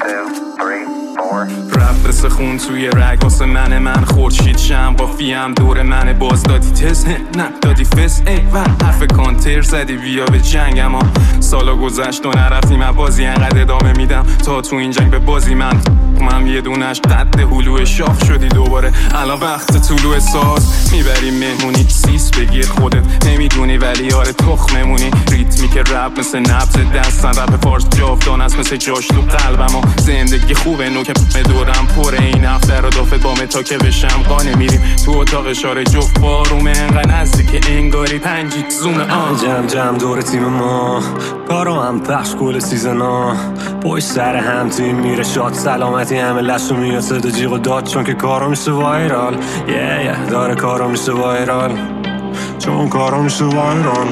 رفت مثل خون توی رگ واسه من خورشید شم با فیم دور من باز دادی تست نه دادی فس ای و حرف کانتر زدی بیا به جنگ. اما سالا گذشت و نرفتیم من بازی انقدر ادامه میدم تا تو این جنگ به بازی من یه دونش قد هلو شاخ شدی دوباره الان وقت طلوع ساز میبری مهمونی سیس بگیر خودت نمیدونی ولی آره تخممونی ریتمی که رپ مثل نبض دستن رپ فارس جاودان است مثل جاش تو قلبم و زندگی خوبه نوک دورم پره این افتر و دافت بامه تا که بشم قانه میریم تو اتاق اشاره جفت بارومه انقدر نزدیک انگاری پنجیت زومه جمع دور تیم ما کارو هم پخش کل سیزنا پشت سر هم تیم میره شاد سلامتی همه لشو میاد صدا جیغ و داد چون که کارو میشه وایرال داره کارو میشه وایرال چون کارو میشه وایرال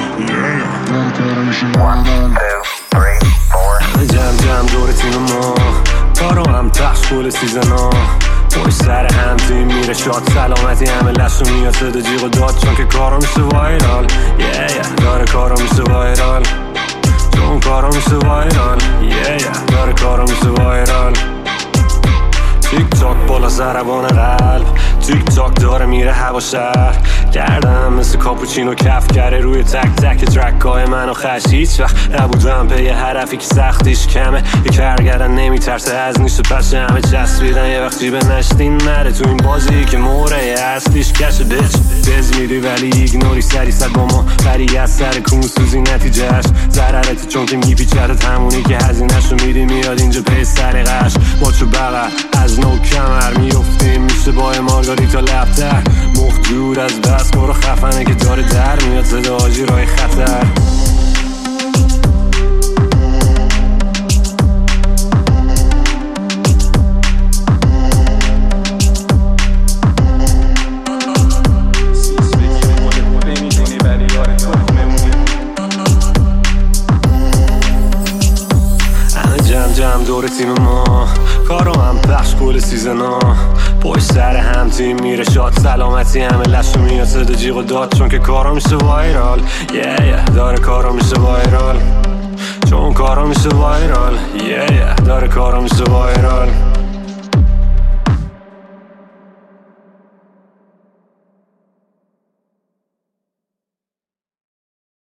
جمع دور تیم ما کارو هم پخش کل سیزنا پشت سر هم تیم میره شاد سلامتی همه لشو میاد صدا جیغ و داد چون که کارو میشه وایرال داره کارو میشه وایرال چون کارو میشه وایرال داره کارو میشه وایرال تیک تاک بالا ضربان قلب تیک تاک داره میره هوا شهر گردم مثل کاپوچینو کف کرده روی تک تک ترکای منو خش هیچ وقت نبودم به یه حرفی که سختیش کمه یه کرگردن نمیترسه از نیست و پس همه چسبیدن یه وقتی به نشتین نره تو این بازی که موره اصلیش کشه بچ بز میری ولی ایگنوری سری صد با ما بری از سر کونسوزی نتیجهش ضررتی چون که میپیچرت همونی که هزینه‌شو میدی میاد اینجا به سلیقش با چو بغل از نو کمر میفتیم میشه با مارگاریتا لبتر مخ جور از بس برو خفنه که داره در میاد صدا آجی رای خطر جمع دور تیم ما کارو هم پخش کل سیزنا پشت سر هم تیم میره شاد سلامتی همه لشو میاد صدا جیغ و داد چون که کارو میشه وایرال داره کارو میشه وایرال چون کارو میشه وایرال داره کارو میشه وایرال